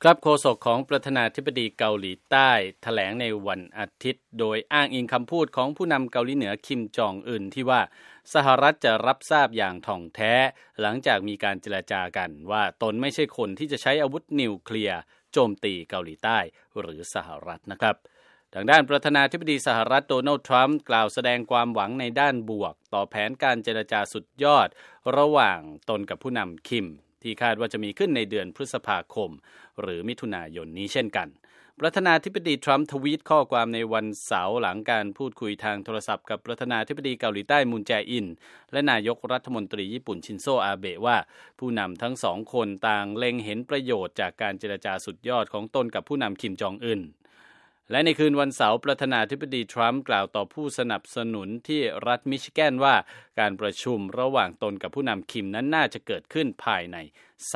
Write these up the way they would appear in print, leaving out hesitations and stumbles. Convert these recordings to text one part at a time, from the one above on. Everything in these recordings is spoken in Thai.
ครับโฆษกของประธานาธิบดีเกาหลีใต้แถลงในวันอาทิตย์โดยอ้างอิงคำพูดของผู้นำเกาหลีเหนือคิมจองอึนที่ว่าสหรัฐจะรับทราบอย่างถ่องแท้หลังจากมีการเจรจากันว่าตนไม่ใช่คนที่จะใช้อาวุธนิวเคลียร์โจมตีเกาหลีใต้หรือสหรัฐนะครับทางด้านประธานาธิบดีสหรัฐโดนัลด์ทรัมป์กล่าวแสดงความหวังในด้านบวกต่อแผนการเจรจาสุดยอดระหว่างตนกับผู้นำคิมที่คาดว่าจะมีขึ้นในเดือนพฤษภาคมหรือมิถุนายนนี้เช่นกันประธานาธิบดีทรัมป์ทวีตข้อความในวันเสาร์หลังการพูดคุยทางโทรศัพท์กับประธานาธิบดีเกาหลีใต้มุนแจอินและนายกรัฐมนตรีญี่ปุ่นชินโซอาเบะว่าผู้นำทั้งสองคนต่างเล็งเห็นประโยชน์จากการเจรจาสุดยอดของตนกับผู้นำคิมจองอึนและในคืนวันเสาร์ประธานาธิบดีทรัมป์กล่าวต่อผู้สนับสนุนที่รัฐมิชิแกนว่าการประชุมระหว่างตนกับผู้นำคิมนั้นน่าจะเกิดขึ้นภายใน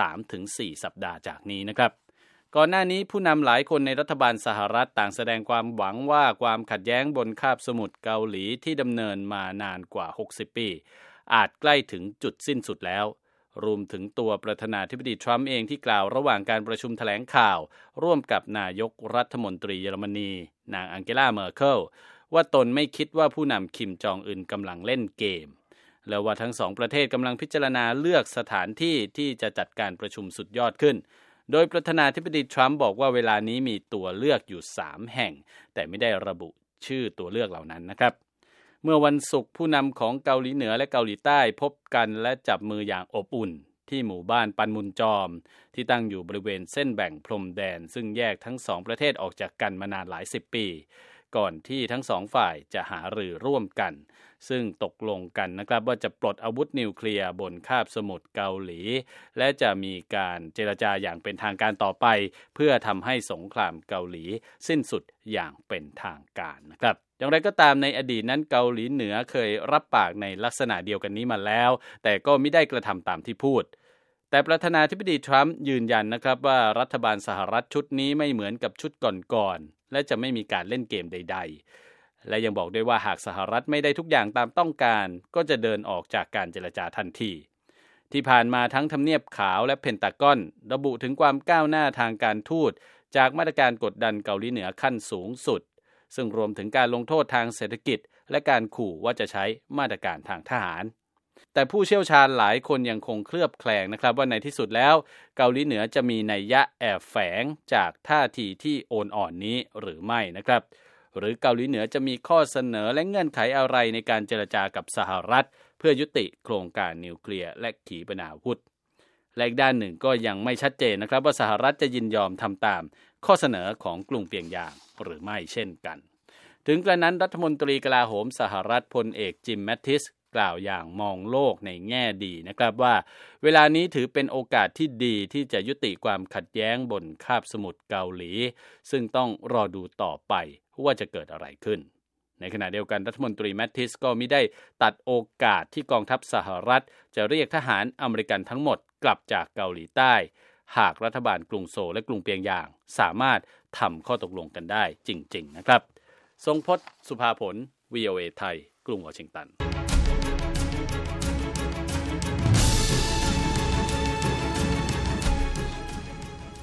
3-4 สัปดาห์จากนี้นะครับก่อนหน้านี้ผู้นำหลายคนในรัฐบาลสหรัฐต่างแสดงความหวังว่าความขัดแย้งบนคาบสมุทรเกาหลีที่ดำเนินมานานกว่า60ปีอาจใกล้ถึงจุดสิ้นสุดแล้วรวมถึงตัวประธานาธิบดีทรัมป์เองที่กล่าวระหว่างการประชุมแถลงข่าวร่วมกับนายกรัฐมนตรีเยอรมนีนางอังเกลาเมอร์เคิลว่าตนไม่คิดว่าผู้นำคิมจองอึนกำลังเล่นเกมและว่าทั้งสองประเทศกำลังพิจารณาเลือกสถานที่ที่จะจัดการประชุมสุดยอดขึ้นโดยประธานาธิบดีทรัมป์บอกว่าเวลานี้มีตัวเลือกอยู่3แห่งแต่ไม่ได้ระบุชื่อตัวเลือกเหล่านั้นนะครับเมื่อวันศุกร์ผู้นำของเกาหลีเหนือและเกาหลีใต้พบกันและจับมืออย่างอบอุ่นที่หมู่บ้านปันมุนจอมที่ตั้งอยู่บริเวณเส้นแบ่งพรมแดนซึ่งแยกทั้งสองประเทศออกจากกันมานานหลาย10ปีก่อนที่ทั้งสองฝ่ายจะหารือร่วมกันซึ่งตกลงกันนะครับว่าจะปลดอาวุธนิวเคลียร์บนคาบสมุทรเกาหลีและจะมีการเจรจาอย่างเป็นทางการต่อไปเพื่อทำให้สงครามเกาหลีสิ้นสุดอย่างเป็นทางการนะครับอย่างไรก็ตามในอดีตนั้นเกาหลีเหนือเคยรับปากในลักษณะเดียวกันนี้มาแล้วแต่ก็ไม่ได้กระทำตามที่พูดแต่ประธานาธิบดีทรัมป์ยืนยันนะครับว่ารัฐบาลสหรัฐชุดนี้ไม่เหมือนกับชุดก่อนๆและจะไม่มีการเล่นเกมใดๆและยังบอกด้วยว่าหากสหรัฐไม่ได้ทุกอย่างตามต้องการก็จะเดินออกจากการเจรจาทันทีที่ผ่านมาทั้งทำเนียบขาวและเพนตากอนระบุถึงความก้าวหน้าทางการทูตจากมาตรการกดดันเกาหลีเหนือขั้นสูงสุดซึ่งรวมถึงการลงโทษทางเศรษฐกิจและการขู่ว่าจะใช้มาตรการทางทหารแต่ผู้เชี่ยวชาญหลายคนยังคงเคลือบแคลงนะครับว่าในที่สุดแล้วเกาหลีเหนือจะมีนัยยะแอบแฝงจากท่าทีที่โอนอ่อนนี้หรือไม่นะครับหรือเกาหลีเหนือจะมีข้อเสนอและเงื่อนไขอะไรในการเจรจากับสหรัฐเพื่อยุติโครงการนิวเคลียร์และขีปนาวุธและอีกด้านหนึ่งก็ยังไม่ชัดเจนนะครับว่าสหรัฐจะยินยอมทำตามข้อเสนอของกรุงเปียงยางหรือไม่เช่นกันถึงกระนั้นรัฐมนตรีกลาโหมสหรัฐพลเอกจิมแมททิสกล่าวอย่างมองโลกในแง่ดีนะครับว่าเวลานี้ถือเป็นโอกาสที่ดีที่จะยุติความขัดแย้งบนคาบสมุทรเกาหลีซึ่งต้องรอดูต่อไปว่าจะเกิดอะไรขึ้นในขณะเดียวกันรัฐมนตรีแมททิสก็มิได้ตัดโอกาสที่กองทัพสหรัฐจะเรียกทหารอเมริกันทั้งหมดกลับจากเกาหลีใต้หากรัฐบาลกรุงโซลและกรุงเปียงยางสามารถทำข้อตกลงกันได้จริงๆนะครับทรงพจน์ สุภาผล VOA ไทยกรุงวอชิงตัน